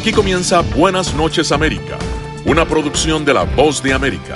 Aquí comienza Buenas noches América, una producción de La Voz de América.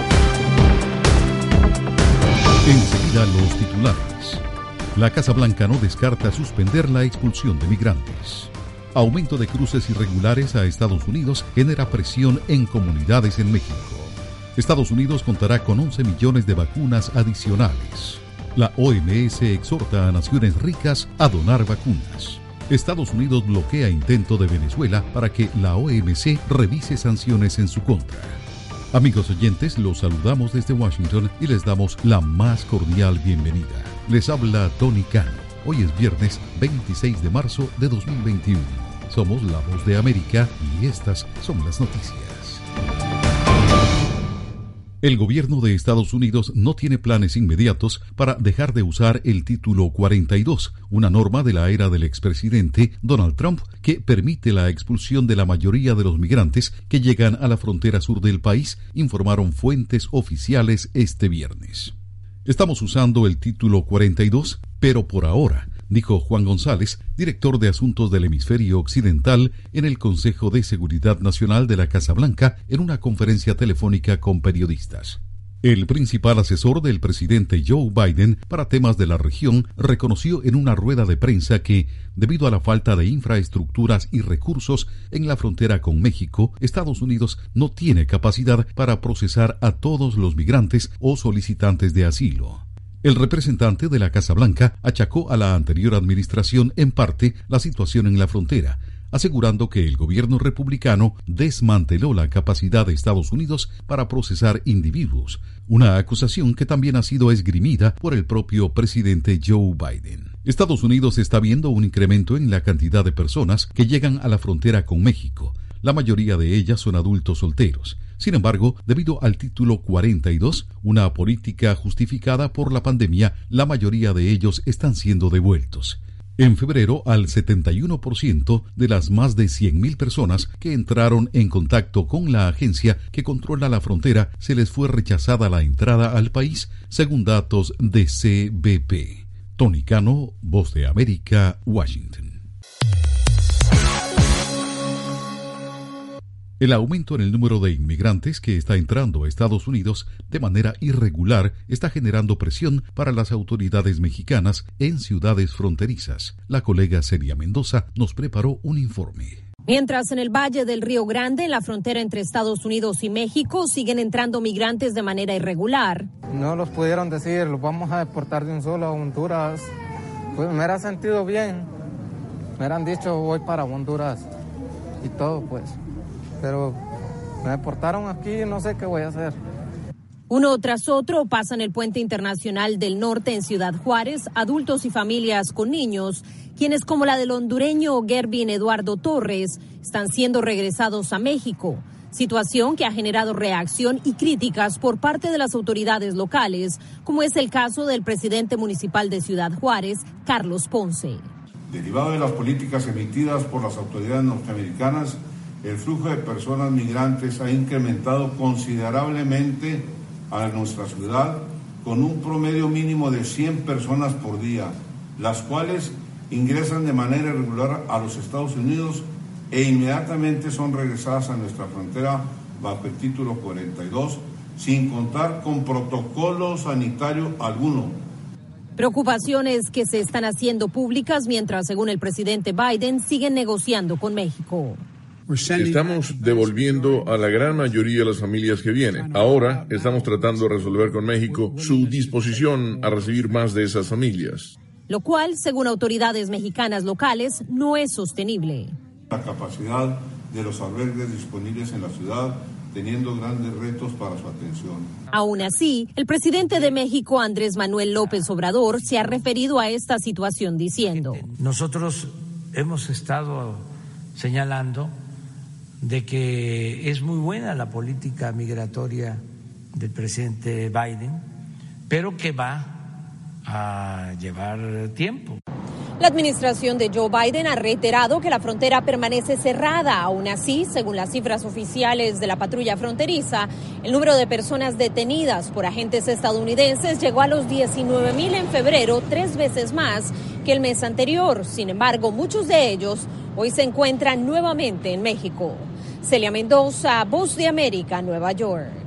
Enseguida los titulares. La Casa Blanca no descarta suspender la expulsión de migrantes. Aumento de cruces irregulares a Estados Unidos genera presión en comunidades en México. Estados Unidos contará con 11 millones de vacunas adicionales. La OMS exhorta a naciones ricas a donar vacunas. Estados Unidos bloquea intento de Venezuela para que la OMC revise sanciones en su contra. Amigos oyentes, los saludamos desde Washington y les damos la más cordial bienvenida. Les habla Tony Cano. Hoy es viernes 26 de marzo de 2021. Somos La Voz de América y estas son las noticias. El gobierno de Estados Unidos no tiene planes inmediatos para dejar de usar el Título 42, una norma de la era del expresidente Donald Trump que permite la expulsión de la mayoría de los migrantes que llegan a la frontera sur del país, informaron fuentes oficiales este viernes. Estamos usando el Título 42, pero por ahora, dijo Juan González, director de Asuntos del Hemisferio Occidental en el Consejo de Seguridad Nacional de la Casa Blanca en una conferencia telefónica con periodistas. El principal asesor del presidente Joe Biden para temas de la región reconoció en una rueda de prensa que, debido a la falta de infraestructuras y recursos en la frontera con México, Estados Unidos no tiene capacidad para procesar a todos los migrantes o solicitantes de asilo. El representante de la Casa Blanca achacó a la anterior administración en parte la situación en la frontera, asegurando que el gobierno republicano desmanteló la capacidad de Estados Unidos para procesar individuos, una acusación que también ha sido esgrimida por el propio presidente Joe Biden. Estados Unidos está viendo un incremento en la cantidad de personas que llegan a la frontera con México. La mayoría de ellas son adultos solteros. Sin embargo, debido al Título 42, una política justificada por la pandemia, la mayoría de ellos están siendo devueltos. En febrero, al 71% de las más de 100,000 personas que entraron en contacto con la agencia que controla la frontera, se les fue rechazada la entrada al país, según datos de CBP. Tony Cano, Voz de América, Washington. El aumento en el número de inmigrantes que está entrando a Estados Unidos de manera irregular está generando presión para las autoridades mexicanas en ciudades fronterizas. La colega Celia Mendoza nos preparó un informe. Mientras en el Valle del Río Grande, en la frontera entre Estados Unidos y México, siguen entrando migrantes de manera irregular. No los pudieron decir, los vamos a deportar de un solo a Honduras. Pues me hubiera sentido bien. Me hubieran dicho, voy para Honduras y todo, pues. Pero me deportaron aquí y no sé qué voy a hacer. Uno tras otro pasan el puente internacional del norte en Ciudad Juárez, adultos y familias con niños, quienes como la del hondureño Gervin Eduardo Torres están siendo regresados a México, situación que ha generado reacción y críticas por parte de las autoridades locales, como es el caso del presidente municipal de Ciudad Juárez, Carlos Ponce. Derivado de las políticas emitidas por las autoridades norteamericanas, el flujo de personas migrantes ha incrementado considerablemente a nuestra ciudad con un promedio mínimo de 100 personas por día, las cuales ingresan de manera irregular a los Estados Unidos e inmediatamente son regresadas a nuestra frontera bajo el Título 42, sin contar con protocolo sanitario alguno. Preocupaciones que se están haciendo públicas mientras, según el presidente Biden, siguen negociando con México. Estamos devolviendo a la gran mayoría de las familias que vienen. Ahora estamos tratando de resolver con México su disposición a recibir más de esas familias. Lo cual, según autoridades mexicanas locales, no es sostenible. La capacidad de los albergues disponibles en la ciudad, teniendo grandes retos para su atención. Aún así, el presidente de México, Andrés Manuel López Obrador, se ha referido a esta situación diciendo: nosotros hemos estado señalando de que es muy buena la política migratoria del presidente Biden, pero que va a llevar tiempo. La administración de Joe Biden ha reiterado que la frontera permanece cerrada. Aún así, según las cifras oficiales de la patrulla fronteriza, el número de personas detenidas por agentes estadounidenses llegó a los 19,000 en febrero, 3 veces más que el mes anterior. Sin embargo, muchos de ellos hoy se encuentran nuevamente en México. Celia Mendoza, Voz de América, Nueva York.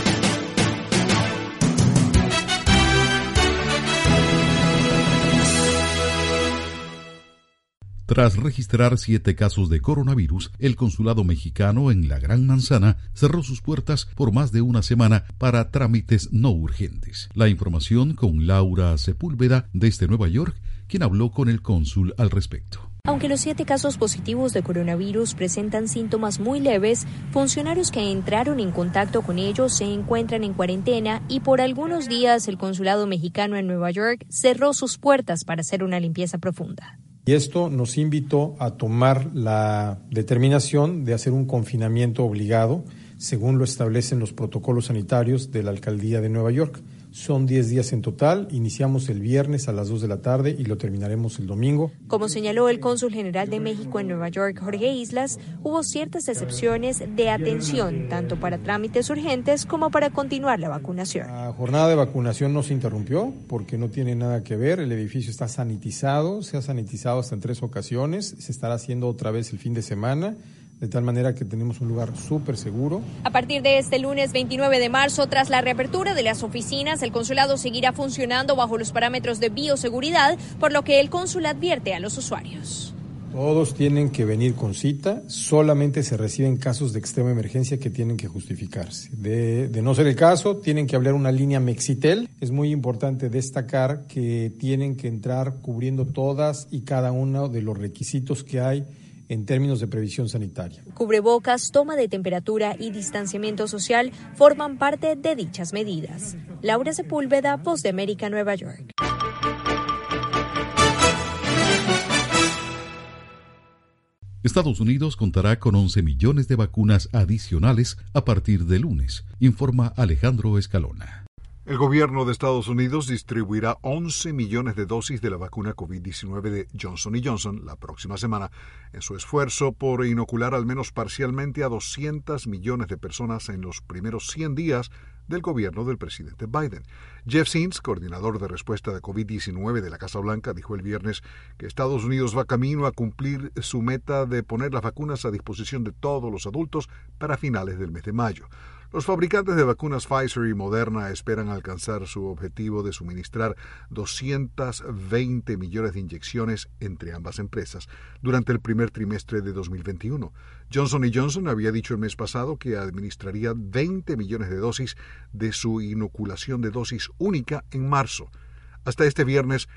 Tras registrar 7 casos de coronavirus, el consulado mexicano en la Gran Manzana cerró sus puertas por más de una semana para trámites no urgentes. La información con Laura Sepúlveda desde Nueva York, quien habló con el cónsul al respecto. Aunque los 7 casos positivos de coronavirus presentan síntomas muy leves, funcionarios que entraron en contacto con ellos se encuentran en cuarentena y por algunos días el consulado mexicano en Nueva York cerró sus puertas para hacer una limpieza profunda. Y esto nos invitó a tomar la determinación de hacer un confinamiento obligado, según lo establecen los protocolos sanitarios de la Alcaldía de Nueva York. Son 10 días en total, iniciamos el viernes a las 2 de la tarde y lo terminaremos el domingo. Como señaló el cónsul general de México en Nueva York, Jorge Islas, hubo ciertas excepciones de atención, tanto para trámites urgentes como para continuar la vacunación. La jornada de vacunación no se interrumpió porque no tiene nada que ver, el edificio está sanitizado, se ha sanitizado hasta en 3 ocasiones, se estará haciendo otra vez el fin de semana. De tal manera que tenemos un lugar súper seguro. A partir de este lunes 29 de marzo, tras la reapertura de las oficinas, el consulado seguirá funcionando bajo los parámetros de bioseguridad, por lo que el cónsul advierte a los usuarios. Todos tienen que venir con cita, solamente se reciben casos de extrema emergencia que tienen que justificarse. De no ser el caso, tienen que hablar una línea Mexitel. Es muy importante destacar que tienen que entrar cubriendo todas y cada uno de los requisitos que hay en términos de previsión sanitaria. Cubrebocas, toma de temperatura y distanciamiento social forman parte de dichas medidas. Laura Sepúlveda, Voz de América, Nueva York. Estados Unidos contará con 11 millones de vacunas adicionales a partir de lunes, informa Alejandro Escalona. El gobierno de Estados Unidos distribuirá 11 millones de dosis de la vacuna COVID-19 de Johnson & Johnson la próxima semana en su esfuerzo por inocular al menos parcialmente a 200 millones de personas en los primeros 100 días del gobierno del presidente Biden. Jeff Zients, coordinador de respuesta de COVID-19 de la Casa Blanca, dijo el viernes que Estados Unidos va camino a cumplir su meta de poner las vacunas a disposición de todos los adultos para finales del mes de mayo. Los fabricantes de vacunas Pfizer y Moderna esperan alcanzar su objetivo de suministrar 220 millones de inyecciones entre ambas empresas durante el primer trimestre de 2021. Johnson & Johnson había dicho el mes pasado que administraría 20 millones de dosis de su inoculación de dosis única en marzo. Hasta este viernes,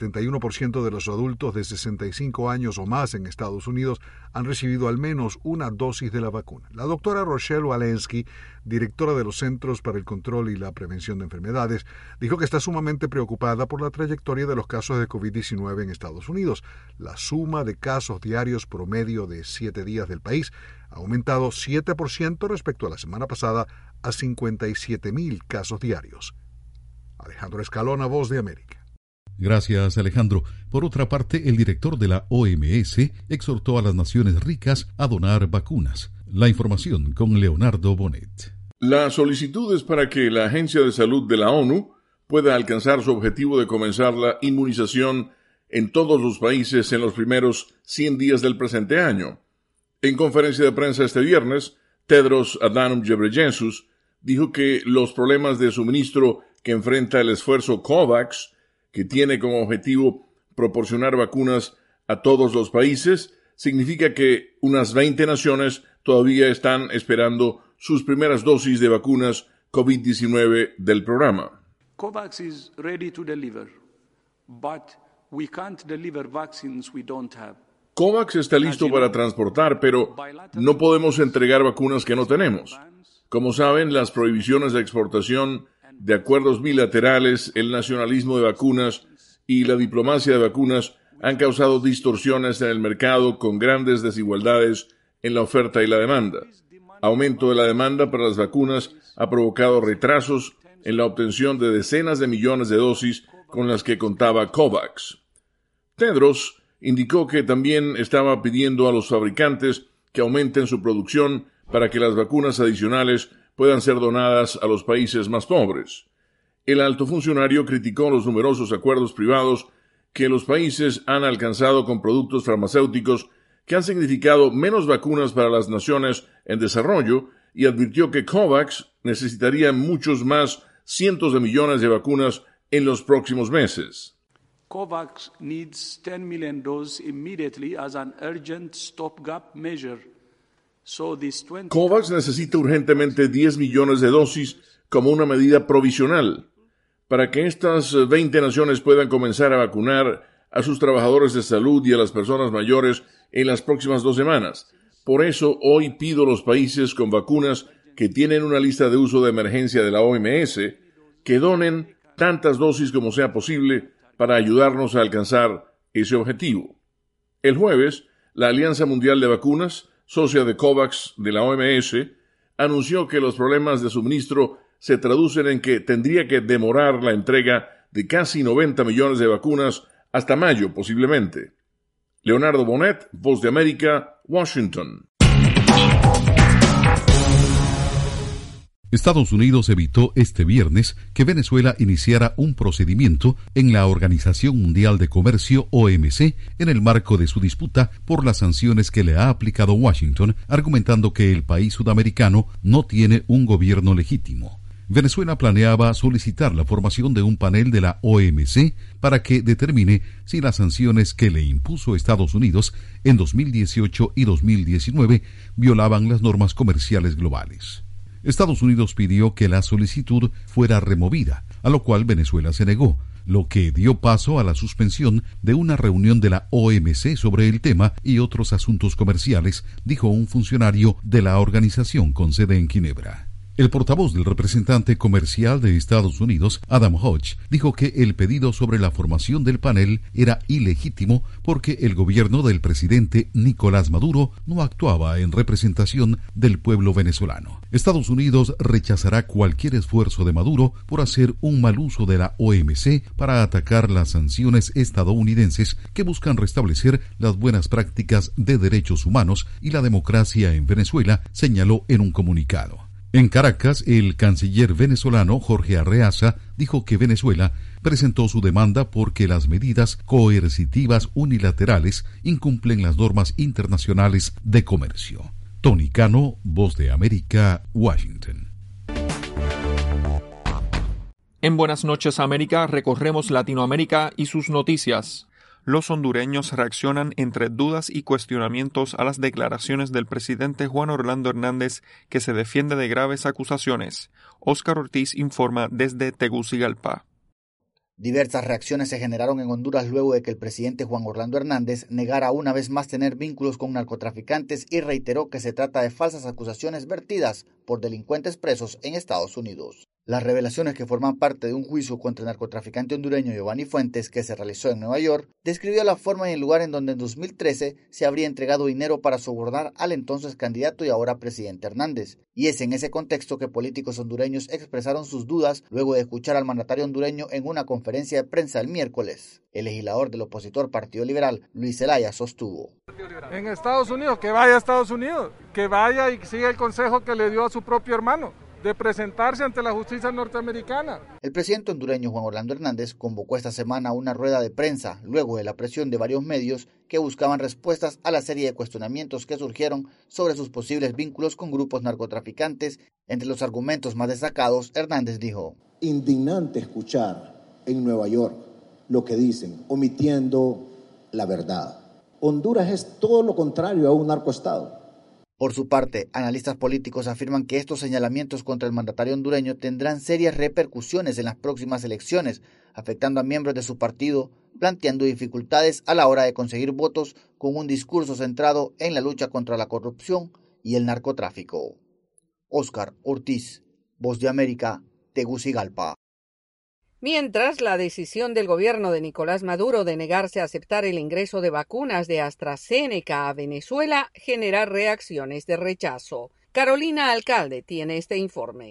71% de los adultos de 65 años o más en Estados Unidos han recibido al menos una dosis de la vacuna. La doctora Rochelle Walensky, directora de los Centros para el Control y la Prevención de Enfermedades, dijo que está sumamente preocupada por la trayectoria de los casos de COVID-19 en Estados Unidos. La suma de casos diarios promedio de 7 días del país ha aumentado 7% respecto a la semana pasada a 57,000 casos diarios. Alejandro Escalona, Voz de América. Gracias, Alejandro. Por otra parte, el director de la OMS exhortó a las naciones ricas a donar vacunas. La información con Leonardo Bonet. La solicitud es para que la Agencia de Salud de la ONU pueda alcanzar su objetivo de comenzar la inmunización en todos los países en los primeros 100 días del presente año. En conferencia de prensa este viernes, Tedros Adhanom Ghebreyesus dijo que los problemas de suministro que enfrenta el esfuerzo COVAX, que tiene como objetivo proporcionar vacunas a todos los países, significa que unas 20 naciones todavía están esperando sus primeras dosis de vacunas COVID-19 del programa. COVAX is ready to deliver, but we can't deliver vaccines we don't have. COVAX está listo para transportar, pero no podemos entregar vacunas que no tenemos. Como saben, las prohibiciones de exportación de acuerdos bilaterales, el nacionalismo de vacunas y la diplomacia de vacunas han causado distorsiones en el mercado con grandes desigualdades en la oferta y la demanda. Aumento de la demanda para las vacunas ha provocado retrasos en la obtención de decenas de millones de dosis con las que contaba COVAX. Tedros indicó que también estaba pidiendo a los fabricantes que aumenten su producción para que las vacunas adicionales puedan ser donadas a los países más pobres. El alto funcionario criticó los numerosos acuerdos privados que los países han alcanzado con productos farmacéuticos que han significado menos vacunas para las naciones en desarrollo y advirtió que COVAX necesitaría muchos más cientos de millones de vacunas en los próximos meses. COVAX needs 10 million doses immediately as an urgent stopgap measure. COVAX necesita urgentemente 10 millones de dosis como una medida provisional para que estas 20 naciones puedan comenzar a vacunar a sus trabajadores de salud y a las personas mayores en las próximas 2 semanas. Por eso, hoy pido a los países con vacunas que tienen una lista de uso de emergencia de la OMS que donen tantas dosis como sea posible para ayudarnos a alcanzar ese objetivo. El jueves, la Alianza Mundial de Vacunas, socia de COVAX de la OMS, anunció que los problemas de suministro se traducen en que tendría que demorar la entrega de casi 90 millones de vacunas hasta mayo, posiblemente. Leonardo Bonet, Voz de América, Washington. Estados Unidos evitó este viernes que Venezuela iniciara un procedimiento en la Organización Mundial de Comercio, OMC, en el marco de su disputa por las sanciones que le ha aplicado Washington, argumentando que el país sudamericano no tiene un gobierno legítimo. Venezuela planeaba solicitar la formación de un panel de la OMC para que determine si las sanciones que le impuso Estados Unidos en 2018 y 2019 violaban las normas comerciales globales. Estados Unidos pidió que la solicitud fuera removida, a lo cual Venezuela se negó, lo que dio paso a la suspensión de una reunión de la OMC sobre el tema y otros asuntos comerciales, dijo un funcionario de la organización con sede en Ginebra. El portavoz del representante comercial de Estados Unidos, Adam Hodge, dijo que el pedido sobre la formación del panel era ilegítimo porque el gobierno del presidente Nicolás Maduro no actuaba en representación del pueblo venezolano. Estados Unidos rechazará cualquier esfuerzo de Maduro por hacer un mal uso de la OMC para atacar las sanciones estadounidenses que buscan restablecer las buenas prácticas de derechos humanos y la democracia en Venezuela, señaló en un comunicado. En Caracas, el canciller venezolano Jorge Arreaza dijo que Venezuela presentó su demanda porque las medidas coercitivas unilaterales incumplen las normas internacionales de comercio. Tony Cano, Voz de América, Washington. En Buenas noches América recorremos Latinoamérica y sus noticias. Los hondureños reaccionan entre dudas y cuestionamientos a las declaraciones del presidente Juan Orlando Hernández, que se defiende de graves acusaciones. Óscar Ortiz informa desde Tegucigalpa. Diversas reacciones se generaron en Honduras luego de que el presidente Juan Orlando Hernández negara una vez más tener vínculos con narcotraficantes y reiteró que se trata de falsas acusaciones vertidas por delincuentes presos en Estados Unidos. Las revelaciones, que forman parte de un juicio contra el narcotraficante hondureño Giovanni Fuentes que se realizó en Nueva York, describió la forma y el lugar en donde en 2013 se habría entregado dinero para sobornar al entonces candidato y ahora presidente Hernández. Y es en ese contexto que políticos hondureños expresaron sus dudas luego de escuchar al mandatario hondureño en una conferencia de prensa el miércoles. El legislador del opositor Partido Liberal, Luis Zelaya, sostuvo: en Estados Unidos, que vaya a Estados Unidos, que vaya y siga el consejo que le dio a su propio hermano, de presentarse ante la justicia norteamericana. El presidente hondureño Juan Orlando Hernández convocó esta semana una rueda de prensa luego de la presión de varios medios que buscaban respuestas a la serie de cuestionamientos que surgieron sobre sus posibles vínculos con grupos narcotraficantes. Entre los argumentos más destacados, Hernández dijo: indignante escuchar en Nueva York lo que dicen, omitiendo la verdad. Honduras es todo lo contrario a un narcoestado. Por su parte, analistas políticos afirman que estos señalamientos contra el mandatario hondureño tendrán serias repercusiones en las próximas elecciones, afectando a miembros de su partido, planteando dificultades a la hora de conseguir votos con un discurso centrado en la lucha contra la corrupción y el narcotráfico. Óscar Ortiz, Voz de América, Tegucigalpa. Mientras, la decisión del gobierno de Nicolás Maduro de negarse a aceptar el ingreso de vacunas de AstraZeneca a Venezuela genera reacciones de rechazo. Carolina Alcalde tiene este informe.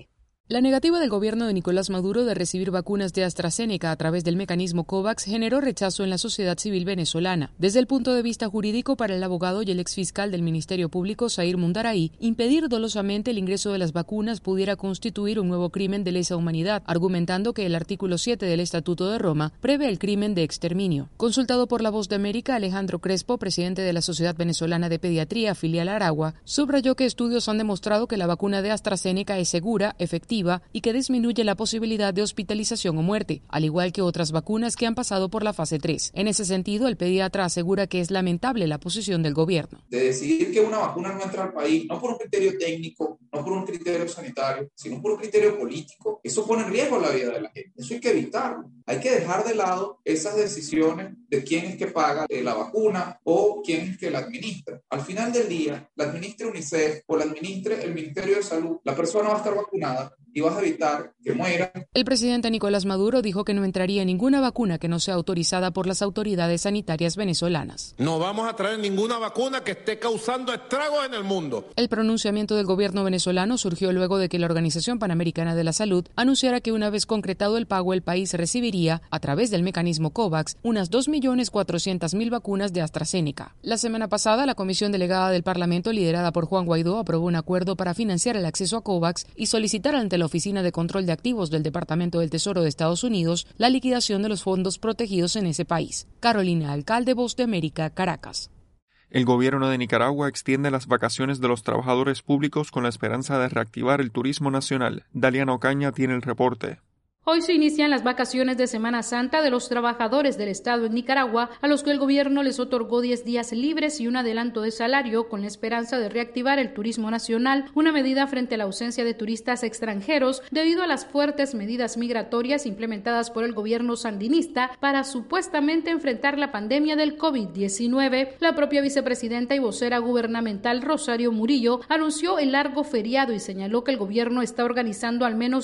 La negativa del gobierno de Nicolás Maduro de recibir vacunas de AstraZeneca a través del mecanismo COVAX generó rechazo en la sociedad civil venezolana. Desde el punto de vista jurídico, para el abogado y el exfiscal del Ministerio Público, Zair Mundaray, impedir dolosamente el ingreso de las vacunas pudiera constituir un nuevo crimen de lesa humanidad, argumentando que el artículo 7 del Estatuto de Roma prevé el crimen de exterminio. Consultado por La Voz de América, Alejandro Crespo, presidente de la Sociedad Venezolana de Pediatría, filial Aragua, subrayó que estudios han demostrado que la vacuna de AstraZeneca es segura, efectiva y que disminuye la posibilidad de hospitalización o muerte, al igual que otras vacunas que han pasado por la fase 3. En ese sentido, el pediatra asegura que es lamentable la posición del gobierno. De decidir que una vacuna no entra al país, no por un criterio técnico, no por un criterio sanitario, sino por un criterio político, eso pone en riesgo la vida de la gente. Eso hay que evitarlo. Hay que dejar de lado esas decisiones de quién es que paga la vacuna o quién es que la administra. Al final del día, la administre UNICEF o la administre el Ministerio de Salud, la persona va a estar vacunada y vas a evitar que muera. El presidente Nicolás Maduro dijo que no entraría ninguna vacuna que no sea autorizada por las autoridades sanitarias venezolanas. No vamos a traer ninguna vacuna que esté causando estragos en el mundo. El pronunciamiento del gobierno venezolano surgió luego de que la Organización Panamericana de la Salud anunciara que una vez concretado el pago, el país recibiría, a través del mecanismo COVAX, unas 2.400.000 vacunas de AstraZeneca. La semana pasada, la comisión delegada del Parlamento, liderada por Juan Guaidó, aprobó un acuerdo para financiar el acceso a COVAX y solicitar ante la Oficina de Control de Activos del Departamento del Tesoro de Estados Unidos la liquidación de los fondos protegidos en ese país. Carolina Alcalde, Voz de América, Caracas. El gobierno de Nicaragua extiende las vacaciones de los trabajadores públicos con la esperanza de reactivar el turismo nacional. Daliana Ocaña tiene el reporte. Hoy se inician las vacaciones de Semana Santa de los trabajadores del Estado en Nicaragua, a los que el gobierno les otorgó 10 días libres y un adelanto de salario con la esperanza de reactivar el turismo nacional, una medida frente a la ausencia de turistas extranjeros debido a las fuertes medidas migratorias implementadas por el gobierno sandinista para supuestamente enfrentar la pandemia del COVID-19. La propia vicepresidenta y vocera gubernamental Rosario Murillo anunció el largo feriado y señaló que el gobierno está organizando al menos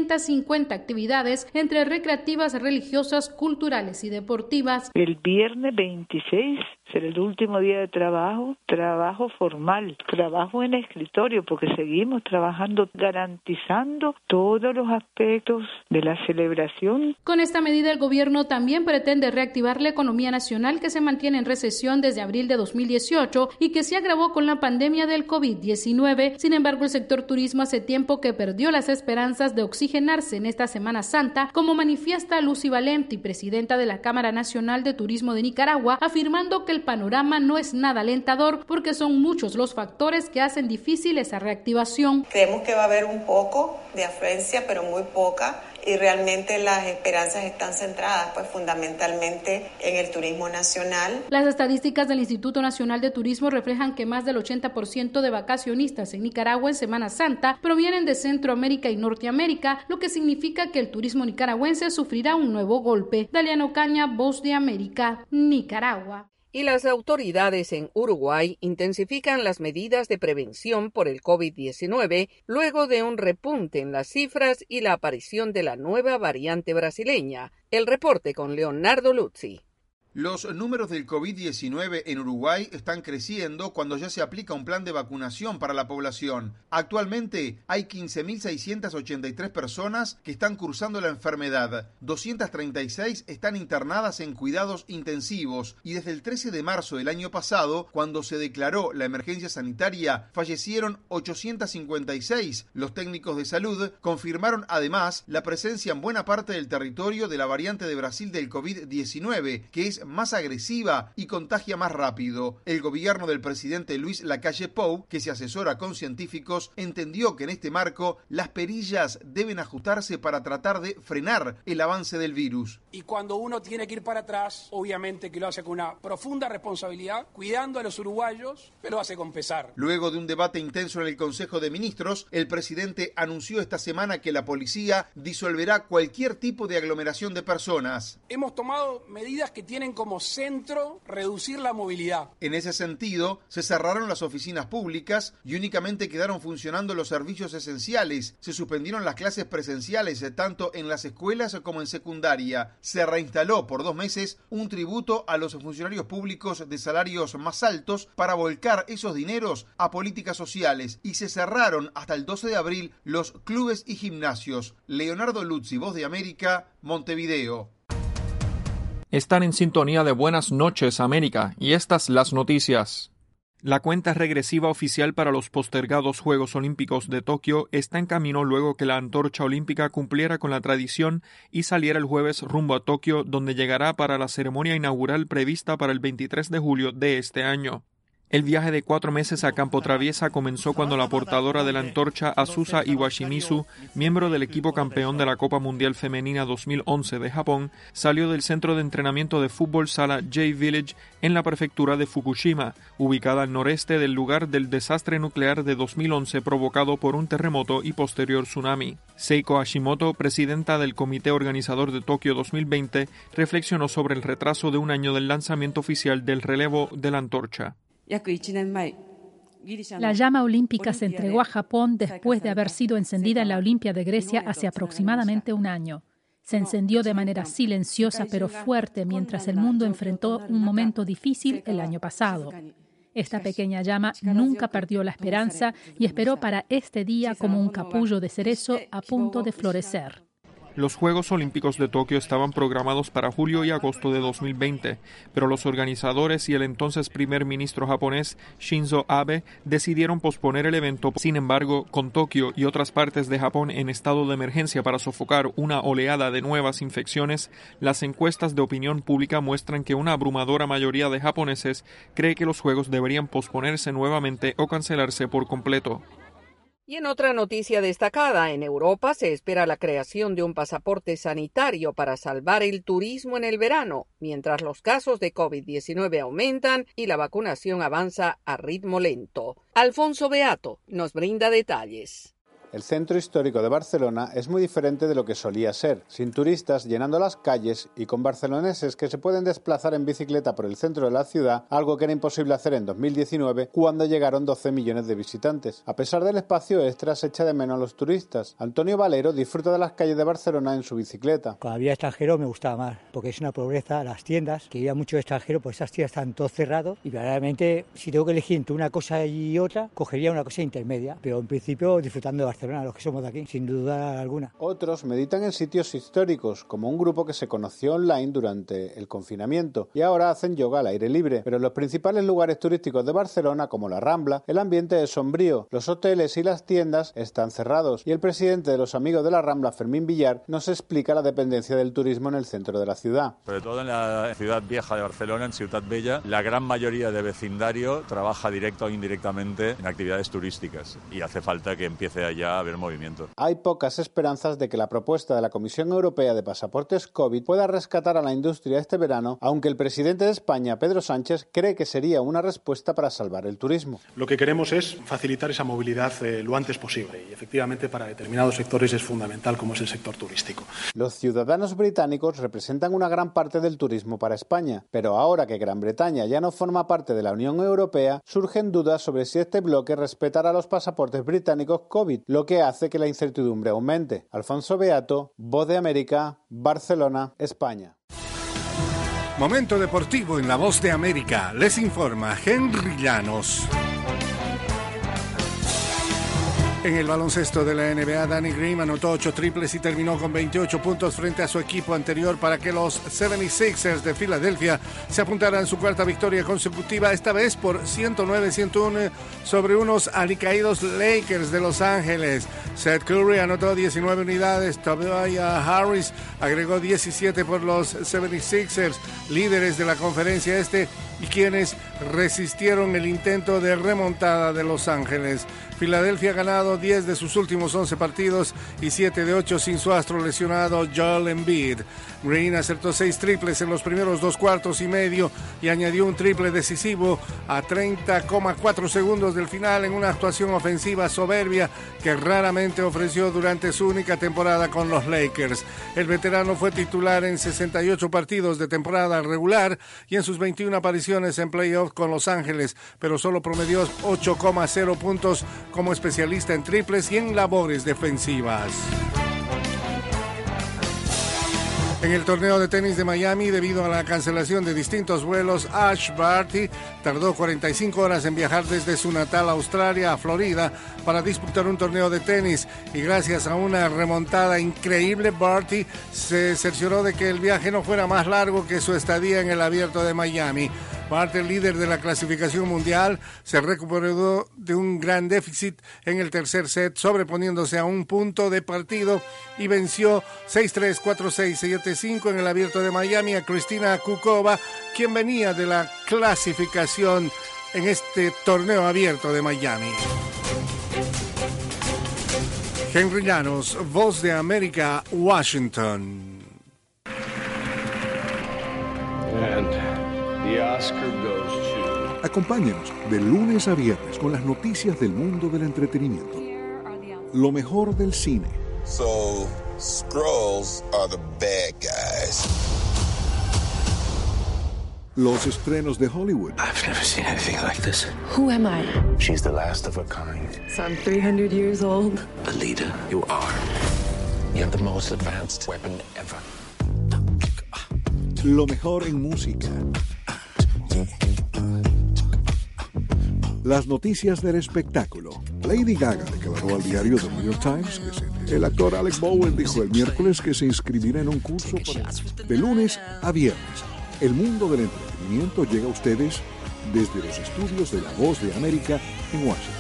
350 actividades entre recreativas, religiosas, culturales y deportivas. El viernes 26 será el último día de trabajo formal, trabajo en escritorio, porque seguimos trabajando, garantizando todos los aspectos de la celebración. Con esta medida, el gobierno también pretende reactivar la economía nacional, que se mantiene en recesión desde abril de 2018 y que se agravó con la pandemia del COVID-19. Sin embargo, el sector turismo hace tiempo que perdió las esperanzas de oxigenarse en esta Semana Santa, como manifiesta Lucy Valenti, presidenta de la Cámara Nacional de Turismo de Nicaragua, afirmando que el panorama no es nada alentador porque son muchos los factores que hacen difícil esa reactivación. Creemos que va a haber un poco de afluencia, pero muy poca, y realmente las esperanzas están centradas pues fundamentalmente en el turismo nacional. Las estadísticas del Instituto Nacional de Turismo reflejan que más del 80% de vacacionistas en Nicaragua en Semana Santa provienen de Centroamérica y Norteamérica, lo que significa que el turismo nicaragüense sufrirá un nuevo golpe. Daliana Ocaña, Voz de América, Nicaragua. Y las autoridades en Uruguay intensifican las medidas de prevención por el COVID-19 luego de un repunte en las cifras y la aparición de la nueva variante brasileña. El reporte con Leonardo Luzzi. Los números del COVID-19 en Uruguay están creciendo cuando ya se aplica un plan de vacunación para la población. Actualmente hay 15.683 personas que están cursando la enfermedad. 236 están internadas en cuidados intensivos y desde el 13 de marzo del año pasado, cuando se declaró la emergencia sanitaria, fallecieron 856. Los técnicos de salud confirmaron además la presencia en buena parte del territorio de la variante de Brasil del COVID-19, que es más agresiva y contagia más rápido. El gobierno del presidente Luis Lacalle Pou, que se asesora con científicos, entendió que en este marco las perillas deben ajustarse para tratar de frenar el avance del virus. Y cuando uno tiene que ir para atrás, obviamente que lo hace con una profunda responsabilidad, cuidando a los uruguayos, pero lo hace con pesar. Luego de un debate intenso en el Consejo de Ministros, el presidente anunció esta semana que la policía disolverá cualquier tipo de aglomeración de personas. Hemos tomado medidas que tienen tienen como centro reducir la movilidad. En ese sentido, se cerraron las oficinas públicas y únicamente quedaron funcionando los servicios esenciales. Se suspendieron las clases presenciales tanto en las escuelas como en secundaria. Se reinstaló por 2 meses un tributo a los funcionarios públicos de salarios más altos para volcar esos dineros a políticas sociales y se cerraron hasta el 12 de abril los clubes y gimnasios. Leonardo Luzzi, Voz de América, Montevideo. Están en sintonía de Buenas noches, América, y estas las noticias. La cuenta regresiva oficial para los postergados Juegos Olímpicos de Tokio está en camino luego que la antorcha olímpica cumpliera con la tradición y saliera el jueves rumbo a Tokio, donde llegará para la ceremonia inaugural prevista para el 23 de julio de este año. El viaje de 4 meses a campo traviesa comenzó cuando la portadora de la antorcha, Azusa Iwashimizu, miembro del equipo campeón de la Copa Mundial Femenina 2011 de Japón, salió del centro de entrenamiento de fútbol sala J-Village en la prefectura de Fukushima, ubicada al noreste del lugar del desastre nuclear de 2011 provocado por un terremoto y posterior tsunami. Seiko Hashimoto, presidenta del comité organizador de Tokio 2020, reflexionó sobre el retraso de un año del lanzamiento oficial del relevo de la antorcha. La llama olímpica se entregó a Japón después de haber sido encendida en la Olimpia de Grecia hace aproximadamente un año. Se encendió de manera silenciosa pero fuerte mientras el mundo enfrentó un momento difícil el año pasado. Esta pequeña llama nunca perdió la esperanza y esperó para este día como un capullo de cerezo a punto de florecer. Los Juegos Olímpicos de Tokio estaban programados para julio y agosto de 2020, pero los organizadores y el entonces primer ministro japonés Shinzo Abe decidieron posponer el evento. Sin embargo, con Tokio y otras partes de Japón en estado de emergencia para sofocar una oleada de nuevas infecciones, las encuestas de opinión pública muestran que una abrumadora mayoría de japoneses cree que los Juegos deberían posponerse nuevamente o cancelarse por completo. Y en otra noticia destacada, en Europa se espera la creación de un pasaporte sanitario para salvar el turismo en el verano, mientras los casos de COVID-19 aumentan y la vacunación avanza a ritmo lento. Alfonso Beato nos brinda detalles. El centro histórico de Barcelona es muy diferente de lo que solía ser, sin turistas llenando las calles y con barceloneses que se pueden desplazar en bicicleta por el centro de la ciudad, algo que era imposible hacer en 2019 cuando llegaron 12 millones de visitantes. A pesar del espacio extra, se echa de menos a los turistas. Antonio Valero disfruta de las calles de Barcelona en su bicicleta. Cuando había extranjero me gustaba más, porque es una pobreza, las tiendas, que había mucho extranjero, pues esas tiendas están todo cerrados y verdaderamente si tengo que elegir entre una cosa y otra, cogería una cosa intermedia, pero en principio disfrutando de Barcelona, los que somos de aquí, sin duda alguna. Otros meditan en sitios históricos, como un grupo que se conoció online durante el confinamiento y ahora hacen yoga al aire libre. Pero en los principales lugares turísticos de Barcelona, como la Rambla, el ambiente es sombrío, los hoteles y las tiendas están cerrados y el presidente de los Amigos de la Rambla, Fermín Villar, nos explica la dependencia del turismo en el centro de la ciudad. Sobre todo en la ciudad vieja de Barcelona, en Ciutat Vella, la gran mayoría de vecindario trabaja directa o indirectamente en actividades turísticas y hace falta que empiece allá a haber movimiento. Hay pocas esperanzas de que la propuesta de la Comisión Europea de pasaportes COVID pueda rescatar a la industria este verano, aunque el presidente de España, Pedro Sánchez, cree que sería una respuesta para salvar el turismo. Lo que queremos es facilitar esa movilidad lo antes posible y efectivamente para determinados sectores es fundamental, como es el sector turístico. Los ciudadanos británicos representan una gran parte del turismo para España, pero ahora que Gran Bretaña ya no forma parte de la Unión Europea, surgen dudas sobre si este bloque respetará los pasaportes británicos COVID, lo que hace que la incertidumbre aumente. Alfonso Beato, Voz de América, Barcelona, España. Momento deportivo en La Voz de América. Les informa Henry Llanos. En el baloncesto de la NBA, Danny Green anotó 8 triples y terminó con 28 puntos frente a su equipo anterior para que los 76ers de Filadelfia se apuntaran su cuarta victoria consecutiva, esta vez por 109-101 sobre unos alicaídos Lakers de Los Ángeles. Seth Curry anotó 19 unidades, Tobias Harris agregó 17 por los 76ers, líderes de la conferencia este, y quienes resistieron el intento de remontada de Los Ángeles. Filadelfia ha ganado 10 de sus últimos 11 partidos y 7 de 8 sin su astro lesionado Joel Embiid. Green acertó 6 triples en los primeros 2 cuartos y medio y añadió un triple decisivo a 30,4 segundos del final en una actuación ofensiva soberbia que raramente ofreció durante su única temporada con los Lakers. El veterano fue titular en 68 partidos de temporada regular y en sus 21 apariciones en playoffs con Los Ángeles, pero solo promedió 8,0 puntos como especialista en triples y en labores defensivas. En el torneo de tenis de Miami, debido a la cancelación de distintos vuelos, Ash Barty tardó 45 horas en viajar desde su natal Australia a Florida para disputar un torneo de tenis, y gracias a una remontada increíble, Barty se cercioró de que el viaje no fuera más largo que su estadía en el Abierto de Miami. Barty, el líder de la clasificación mundial, se recuperó de un gran déficit en el tercer set, sobreponiéndose a un punto de partido y venció 6-3, 4-6, 7-5 en el Abierto de Miami a Cristina Kucova, quien venía de la clasificación en este torneo abierto de Miami. Henry Llanos, Voz de América, Washington. The Oscar goes to... Acompáñenos de lunes a viernes con las noticias del mundo del entretenimiento. Lo mejor del cine. So, Skrulls are the bad guys. Los estrenos de Hollywood. I've never seen anything like this. Who am I? She's the last of her kind. So I'm 300 years old. Alita, you are. You have the most advanced weapon ever. Lo mejor en música. Las noticias del espectáculo. Lady Gaga declaró al diario The New York Times que el actor Alec Baldwin dijo el miércoles que se inscribirá en un curso de lunes a viernes. El mundo del entretenimiento llega a ustedes desde los estudios de La Voz de América en Washington.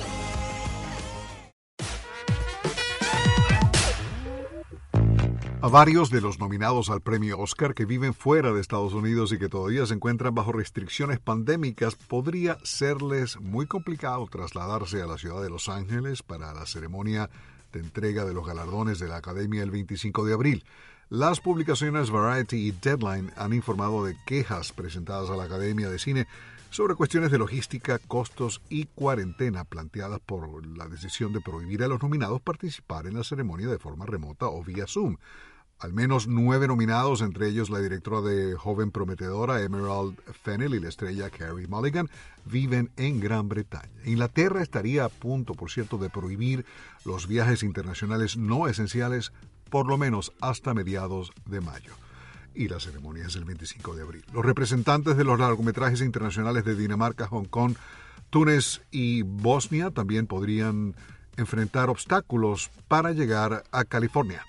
A varios de los nominados al premio Oscar que viven fuera de Estados Unidos y que todavía se encuentran bajo restricciones pandémicas, podría serles muy complicado trasladarse a la ciudad de Los Ángeles para la ceremonia de entrega de los galardones de la Academia el 25 de abril. Las publicaciones Variety y Deadline han informado de quejas presentadas a la Academia de Cine sobre cuestiones de logística, costos y cuarentena planteadas por la decisión de prohibir a los nominados participar en la ceremonia de forma remota o vía Zoom. Al menos 9 nominados, entre ellos la directora de Joven Prometedora Emerald Fennell y la estrella Carey Mulligan, viven en Gran Bretaña. Inglaterra estaría a punto, por cierto, de prohibir los viajes internacionales no esenciales por lo menos hasta mediados de mayo. Y la ceremonia es el 25 de abril. Los representantes de los largometrajes internacionales de Dinamarca, Hong Kong, Túnez y Bosnia también podrían enfrentar obstáculos para llegar a California.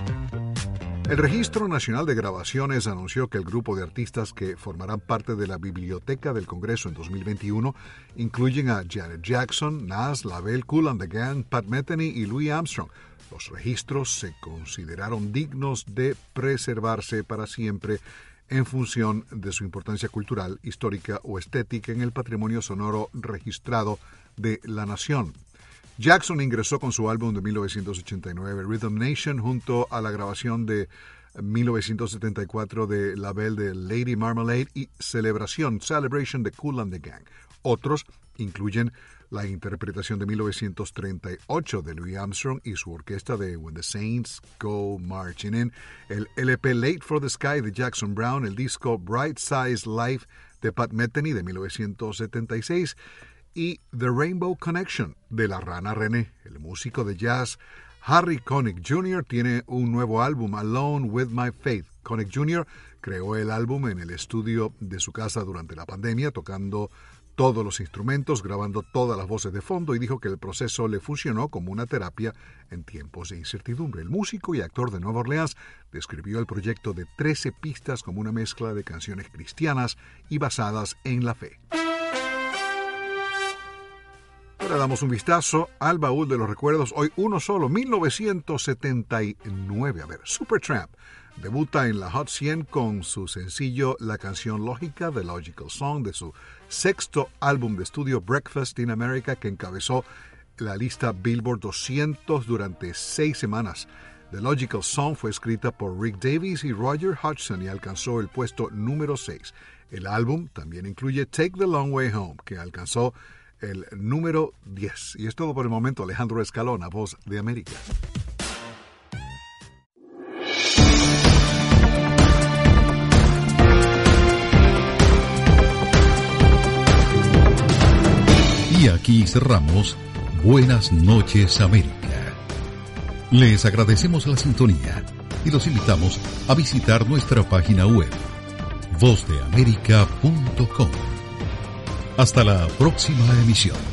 El Registro Nacional de Grabaciones anunció que el grupo de artistas que formarán parte de la Biblioteca del Congreso en 2021 incluyen a Janet Jackson, Nas, LaBelle, Kool and the Gang, Pat Metheny y Louis Armstrong. Los registros se consideraron dignos de preservarse para siempre en función de su importancia cultural, histórica o estética en el patrimonio sonoro registrado de la nación. Jackson ingresó con su álbum de 1989, Rhythm Nation, junto a la grabación de 1974 de LaBelle de Lady Marmalade y Celebration de Kool and the Gang. Otros incluyen la interpretación de 1938 de Louis Armstrong y su orquesta de When the Saints Go Marching In, el LP Late for the Sky de Jackson Browne, el disco Bright Size Life de Pat Metheny de 1976 y The Rainbow Connection de la Rana René. El músico de jazz Harry Connick Jr. tiene un nuevo álbum, Alone with My Faith. Connick Jr. creó el álbum en el estudio de su casa durante la pandemia, tocando todos los instrumentos, grabando todas las voces de fondo, y dijo que el proceso le funcionó como una terapia en tiempos de incertidumbre. El músico y actor de Nueva Orleans describió el proyecto de 13 pistas como una mezcla de canciones cristianas y basadas en la fe. Ahora damos un vistazo al baúl de los recuerdos. Hoy uno solo, 1979. A ver, Supertramp debuta en la Hot 100 con su sencillo La canción lógica, The Logical Song, de su sexto álbum de estudio Breakfast in America, que encabezó la lista Billboard 200 durante 6 semanas. The Logical Song fue escrita por Rick Davies y Roger Hodgson y alcanzó el puesto número 6. El álbum también incluye Take the Long Way Home, que alcanzó el número 10. Y es todo por el momento. Alejandro Escalona, Voz de América. Y aquí cerramos Buenas noches, América. Les agradecemos la sintonía y los invitamos a visitar nuestra página web, vozdeamerica.com. Hasta la próxima emisión.